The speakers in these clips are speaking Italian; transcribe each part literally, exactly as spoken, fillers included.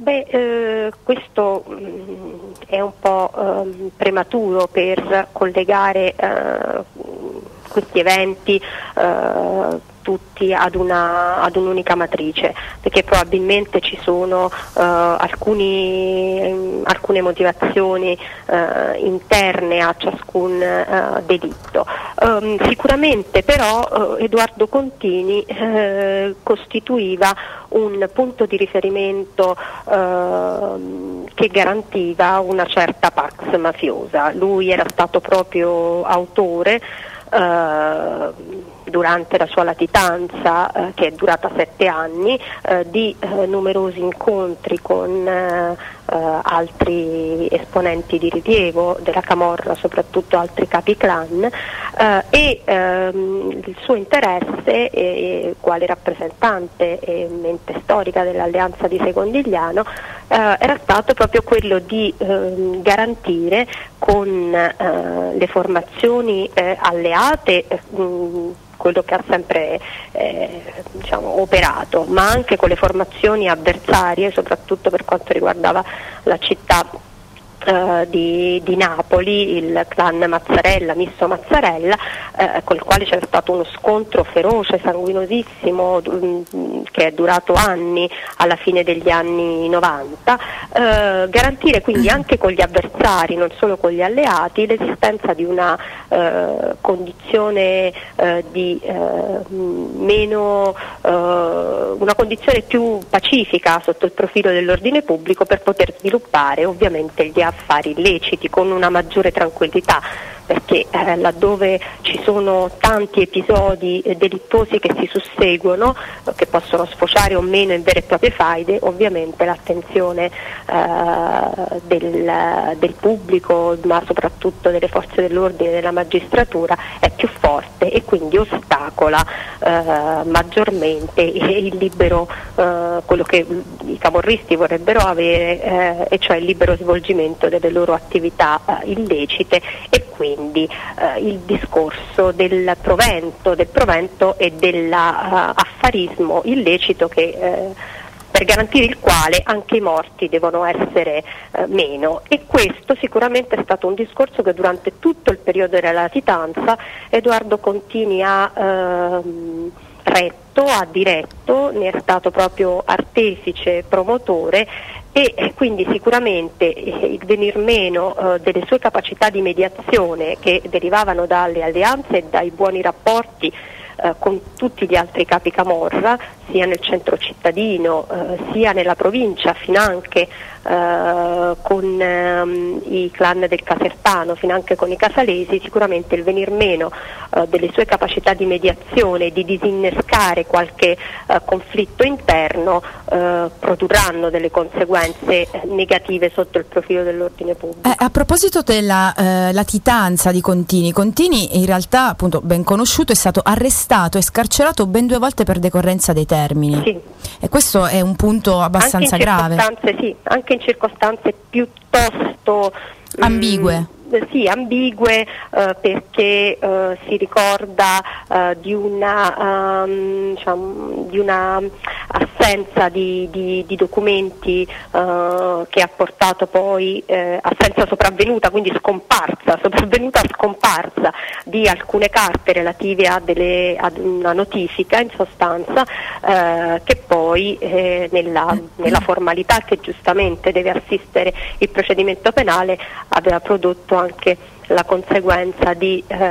Beh, eh, questo mh, è un po' eh, prematuro per collegare eh, questi eventi eh, tutti ad, una, ad un'unica matrice, perché probabilmente ci sono eh, alcuni, alcune motivazioni eh, interne a ciascun eh, delitto. Um, sicuramente però eh, Edoardo Contini eh, costituiva un punto di riferimento eh, che garantiva una certa pax mafiosa. Lui era stato proprio autore eh, durante la sua latitanza, eh, che è durata sette anni, eh, di eh, numerosi incontri con eh, altri esponenti di rilievo della Camorra, soprattutto altri capi clan, eh, e ehm, il suo interesse, eh, quale rappresentante e mente storica dell'Alleanza di Secondigliano, eh, era stato proprio quello di eh, garantire con eh, le formazioni eh, alleate mh, quello che ha sempre eh, diciamo, operato, ma anche con le formazioni avversarie, soprattutto per quanto riguardava la città eh, di, di Napoli, il clan Mazzarella, Misto Mazzarella, eh, con il quale c'era stato uno scontro feroce, sanguinosissimo, mh, che è durato anni, alla fine degli anni novanta, eh, garantire quindi anche con gli avversari, non solo con gli alleati, l'esistenza di una eh, condizione eh, di eh, meno eh, una condizione più pacifica sotto il profilo dell'ordine pubblico, per poter sviluppare ovviamente gli affari illeciti con una maggiore tranquillità, perché eh, laddove ci sono tanti episodi eh, delittuosi che si susseguono, eh, che possono sfociare o meno in vere e proprie faide, ovviamente l'attenzione eh, del, del pubblico, ma soprattutto delle forze dell'ordine e della magistratura, è più forte e quindi ostacola eh, maggiormente il libero, eh, quello che i camorristi vorrebbero avere, eh, e cioè il libero svolgimento delle loro attività eh, illecite, e quindi eh, il discorso del provento, del provento e dell'affarismo uh, illecito, che eh, per garantire il quale anche i morti devono essere eh, meno. E questo sicuramente è stato un discorso che durante tutto il periodo della latitanza Edoardo Contini ha ehm, retto, ha diretto, ne è stato proprio artefice, promotore, e quindi sicuramente il venir meno eh, delle sue capacità di mediazione, che derivavano dalle alleanze e dai buoni rapporti eh, con tutti gli altri capi Camorra, sia nel centro cittadino eh, sia nella provincia, finanche eh, con ehm, i clan del Casertano, finanche con i casalesi, sicuramente il venir meno eh, delle sue capacità di mediazione, di disinnescare qualche eh, conflitto interno, eh, produrranno delle conseguenze negative sotto il profilo dell'ordine pubblico. Eh, a proposito della eh, latitanza di Contini, Contini in realtà, appunto, ben conosciuto, è stato arrestato e scarcerato ben due volte per decorrenza dei termini. Sì. E questo è un punto abbastanza anche in grave. Circostanze, sì, anche in circostanze piuttosto ambigue. Mh, sì, ambigue, eh, perché eh, si ricorda eh, di una um, diciamo, di una assenza di, di, di documenti eh, che ha portato poi eh, assenza sopravvenuta, quindi scomparsa, sopravvenuta scomparsa di alcune carte relative a, delle, ad una notifica, in sostanza, eh, che poi eh, nella, nella formalità che giustamente deve assistere il procedimento penale aveva prodotto anche la conseguenza di eh,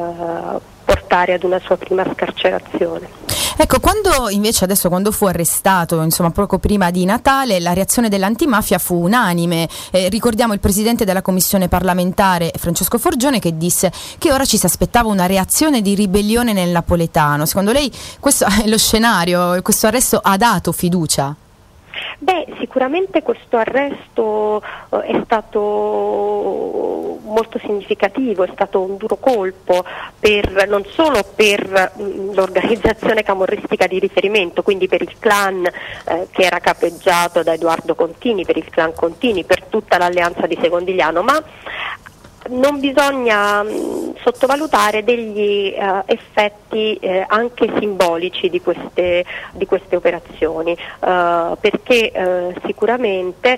portare ad una sua prima scarcerazione. Ecco, quando invece adesso quando fu arrestato, insomma poco prima di Natale, la reazione dell'antimafia fu unanime. Eh, ricordiamo il presidente della commissione parlamentare Francesco Forgione, che disse che ora ci si aspettava una reazione di ribellione nel napoletano. Secondo lei questo è lo scenario, questo arresto ha dato fiducia? Beh, sicuramente questo arresto eh, è stato molto significativo, è stato un duro colpo per, non solo per mh, l'organizzazione camorristica di riferimento, quindi per il clan eh, che era capeggiato da Edoardo Contini, per il clan Contini, per tutta l'Alleanza di Secondigliano, ma non bisogna mh, sottovalutare degli uh, effetti eh, anche simbolici di queste, di queste operazioni, uh, perché uh, sicuramente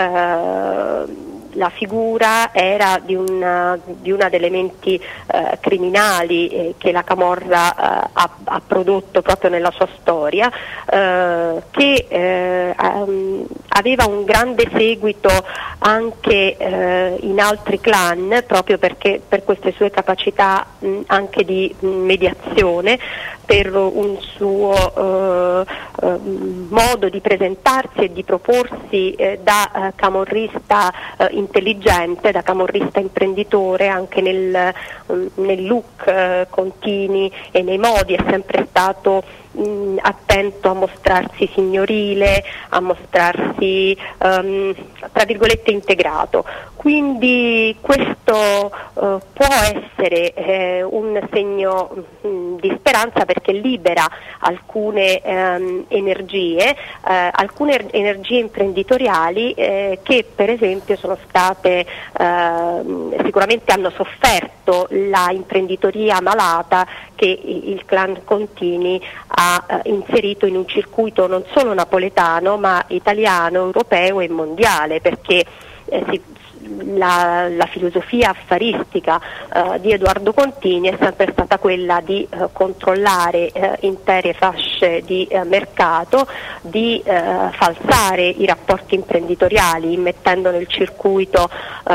uh, la figura era di una, di una degli elementi eh, criminali eh, che la Camorra eh, ha, ha prodotto proprio nella sua storia, eh, che eh, um, aveva un grande seguito anche eh, in altri clan, proprio perché per queste sue capacità mh, anche di mh, mediazione, per un suo eh, eh, modo di presentarsi e di proporsi eh, da eh, camorrista eh, intelligente, da camorrista imprenditore, anche nel, nel look eh, contini e nei modi, è sempre stato mh, attento a mostrarsi signorile, a mostrarsi um, tra virgolette integrato. Quindi questo uh, può essere eh, un segno mh, di speranza, perché libera alcune ehm, energie, eh, alcune er- energie imprenditoriali eh, che per esempio sono state, eh, sicuramente hanno sofferto la imprenditoria malata che il clan Contini ha eh, inserito in un circuito non solo napoletano ma italiano, europeo e mondiale, perché eh, si La, la filosofia affaristica eh, di Edoardo Contini è sempre stata quella di eh, controllare eh, intere fasce di eh, mercato, di eh, falsare i rapporti imprenditoriali, immettendo nel circuito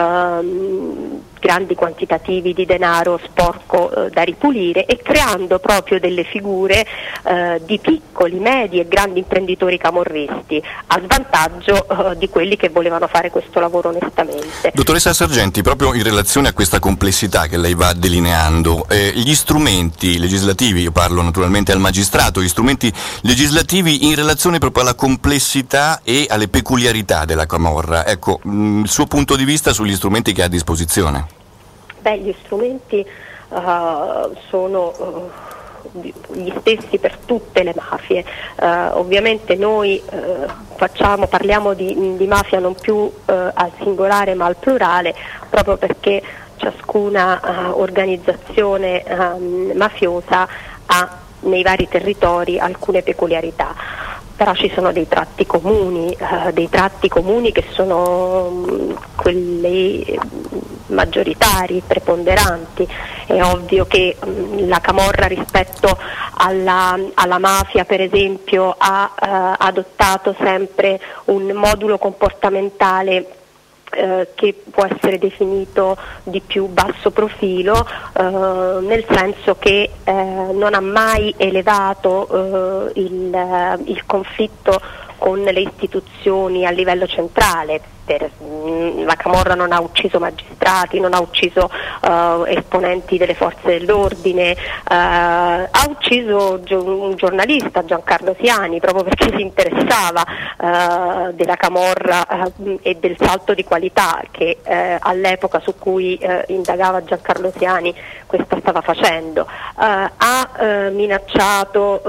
ehm, grandi quantitativi di denaro sporco eh, da ripulire, e creando proprio delle figure eh, di piccoli, medi e grandi imprenditori camorristi, a svantaggio eh, di quelli che volevano fare questo lavoro onestamente. Dottoressa Sargenti, proprio in relazione a questa complessità che lei va delineando, eh, gli strumenti legislativi, io parlo naturalmente al magistrato, gli strumenti legislativi in relazione proprio alla complessità e alle peculiarità della Camorra, ecco, mh, il suo punto di vista sugli strumenti che ha a disposizione? Beh, gli strumenti uh, sono uh, gli stessi per tutte le mafie. Uh, ovviamente noi uh, facciamo, parliamo di, di mafia non più uh, al singolare ma al plurale, proprio perché ciascuna uh, organizzazione um, mafiosa ha nei vari territori alcune peculiarità. Però ci sono dei tratti comuni, uh, dei tratti comuni che sono um, quelli maggioritari, preponderanti. È ovvio che um, la Camorra rispetto alla, alla mafia, per esempio, ha uh, adottato sempre un modulo comportamentale Eh, che può essere definito di più basso profilo, eh, nel senso che eh, non ha mai elevato eh, il, il conflitto con le istituzioni a livello centrale. Per, mh, la Camorra non ha ucciso magistrati, non ha ucciso uh, esponenti delle forze dell'ordine, uh, ha ucciso gio- un giornalista, Giancarlo Siani, proprio perché si interessava uh, della Camorra uh, e del salto di qualità che uh, all'epoca su cui uh, indagava Giancarlo Siani questa stava facendo. Uh, ha uh, minacciato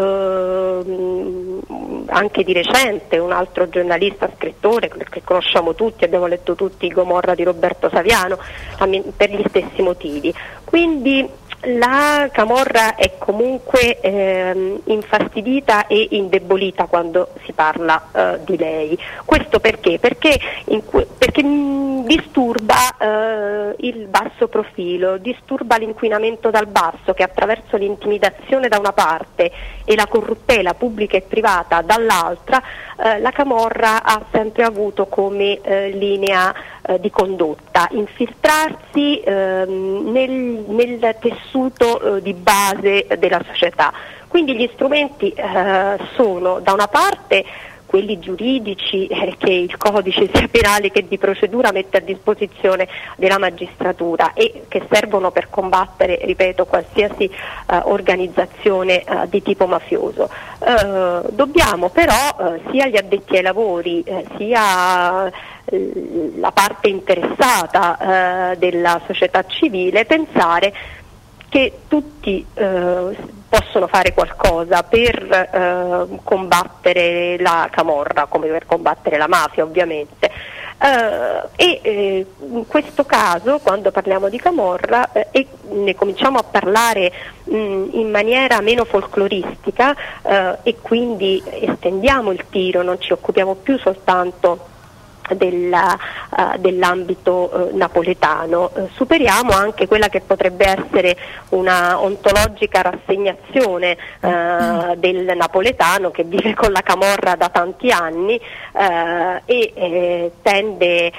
uh, anche di recente un altro giornalista, scrittore che conosciamo tutti, abbiamo letto tutti Gomorra di Roberto Saviano, per gli stessi motivi. Quindi la Camorra è comunque ehm, infastidita e indebolita quando si parla eh, di lei. Questo perché? Perché, in, perché mh, disturba eh, il basso profilo, disturba l'inquinamento dal basso, che attraverso l'intimidazione da una parte e la corruttela pubblica e privata dall'altra, eh, la Camorra ha sempre avuto come eh, linea eh, di condotta infiltrarsi eh, nel, nel tessuto eh, di base della società. Quindi gli strumenti eh, sono da una parte quelli giuridici eh, che il codice sia penale che di procedura mette a disposizione della magistratura e che servono per combattere, ripeto, qualsiasi eh, organizzazione eh, di tipo mafioso. Eh, dobbiamo però eh, sia gli addetti ai lavori eh, sia eh, la parte interessata eh, della società civile pensare che tutti eh, possono fare qualcosa per eh, combattere la Camorra, come per combattere la mafia ovviamente. Uh, e eh, in questo caso, quando parliamo di camorra eh, e ne cominciamo a parlare mh, in maniera meno folcloristica eh, e quindi estendiamo il tiro, non ci occupiamo più soltanto Della, uh, dell'ambito uh, napoletano, uh, superiamo anche quella che potrebbe essere una ontologica rassegnazione uh, del napoletano che vive con la camorra da tanti anni uh, e eh, tende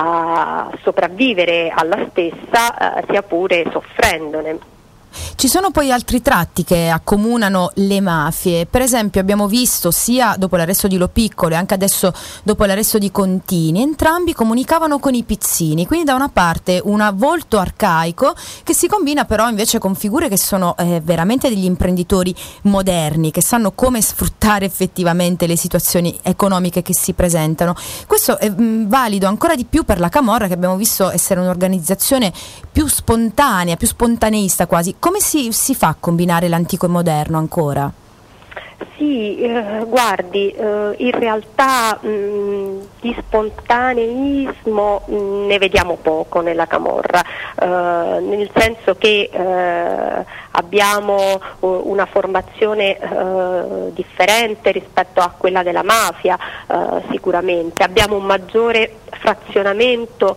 a sopravvivere alla stessa, uh, sia pure soffrendone. Ci sono poi altri tratti che accomunano le mafie, per esempio abbiamo visto sia dopo l'arresto di Lo Piccolo e anche adesso dopo l'arresto di Contini, entrambi comunicavano con i pizzini, quindi da una parte un volto arcaico che si combina però invece con figure che sono eh, veramente degli imprenditori moderni, che sanno come sfruttare effettivamente le situazioni economiche che si presentano. Questo è mh, valido ancora di più per la camorra, che abbiamo visto essere un'organizzazione più spontanea, più spontaneista quasi. Come si, si fa a combinare l'antico e moderno ancora? Sì, eh, guardi, eh, in realtà mh, di spontaneismo mh, ne vediamo poco nella camorra, eh, nel senso che eh, abbiamo uh, una formazione uh, differente rispetto a quella della mafia, uh, sicuramente. Abbiamo un maggiore frazionamento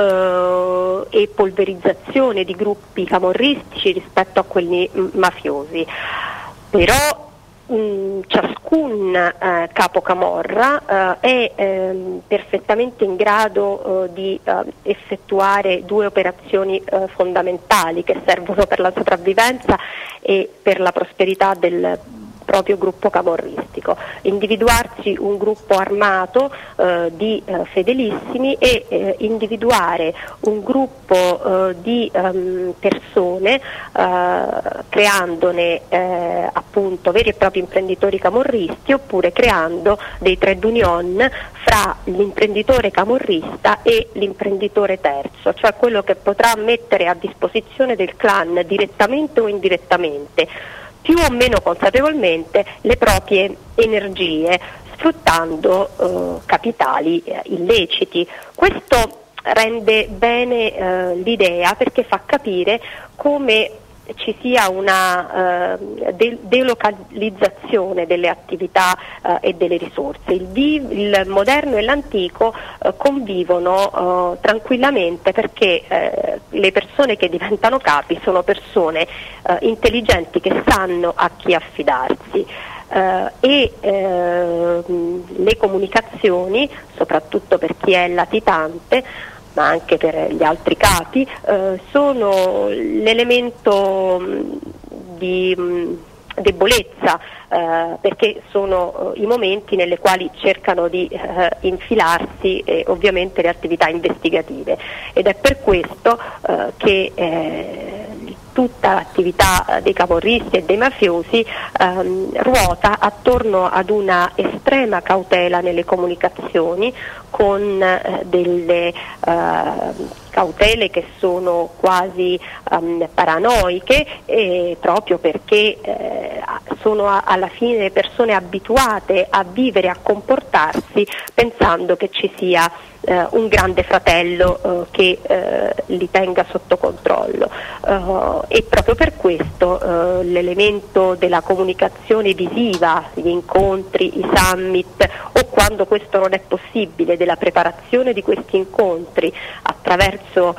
uh, e polverizzazione di gruppi camorristici rispetto a quelli m- mafiosi. Però Mm, ciascun eh, capo camorra eh, è eh, perfettamente in grado eh, di eh, effettuare due operazioni eh, fondamentali che servono per la sopravvivenza e per la prosperità del proprio gruppo camorristico: individuarsi un gruppo armato eh, di eh, fedelissimi e eh, individuare un gruppo eh, di ehm, persone eh, creandone eh, appunto veri e propri imprenditori camorristi, oppure creando dei trade union fra l'imprenditore camorrista e l'imprenditore terzo, cioè quello che potrà mettere a disposizione del clan direttamente o indirettamente, più o meno consapevolmente, le proprie energie, sfruttando eh, capitali eh, illeciti. Questo rende bene eh, l'idea, perché fa capire come ci sia una eh, de- delocalizzazione delle attività eh, e delle risorse. Il, di- il moderno e l'antico eh, convivono eh, tranquillamente, perché eh, le persone che diventano capi sono persone eh, intelligenti che sanno a chi affidarsi. Uh, e uh, le comunicazioni, soprattutto per chi è latitante, ma anche per gli altri capi, uh, sono l'elemento mh, di mh, debolezza, uh, perché sono uh, i momenti nelle quali cercano di uh, infilarsi eh, ovviamente le attività investigative, ed è per questo uh, che eh, tutta l'attività dei camorristi e dei mafiosi ehm, ruota attorno ad una estrema cautela nelle comunicazioni, con eh, delle eh, cautele che sono quasi um, paranoiche, eh, proprio perché eh, sono a, alla fine persone abituate a vivere, a comportarsi pensando che ci sia eh, un grande fratello eh, che eh, li tenga sotto controllo, uh, e proprio per questo uh, l'elemento della comunicazione visiva, gli incontri, i summit, o quando questo non è possibile, della preparazione di questi incontri attraverso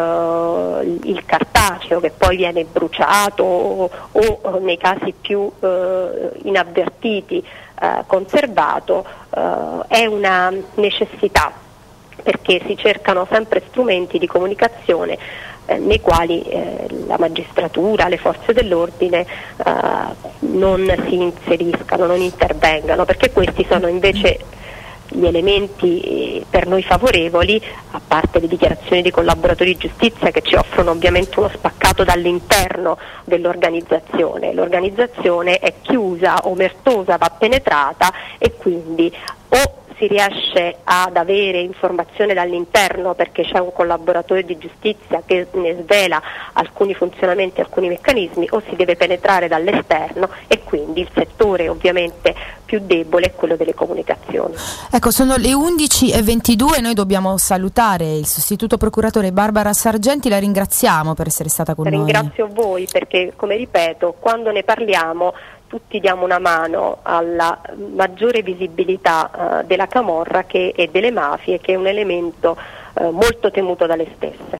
uh, il cartaceo che poi viene bruciato o, o nei casi più uh, inavvertiti uh, conservato, uh, è una necessità, perché si cercano sempre strumenti di comunicazione eh, nei quali eh, la magistratura, le forze dell'ordine eh, non si inseriscano, non intervengano, perché questi sono invece gli elementi per noi favorevoli, a parte le dichiarazioni dei collaboratori di giustizia che ci offrono ovviamente uno spaccato dall'interno dell'organizzazione. L'organizzazione è chiusa, omertosa, va penetrata, e quindi o si riesce ad avere informazione dall'interno perché c'è un collaboratore di giustizia che ne svela alcuni funzionamenti, alcuni meccanismi, o si deve penetrare dall'esterno, e quindi il settore ovviamente più debole è quello delle comunicazioni. Ecco, sono le undici e ventidue, noi dobbiamo salutare il sostituto procuratore Barbara Sargenti, la ringraziamo per essere stata con Ringrazio noi. Ringrazio voi perché, come ripeto, quando ne parliamo tutti diamo una mano alla maggiore visibilità uh, della camorra che, e delle mafie, che è un elemento uh, molto temuto dalle stesse.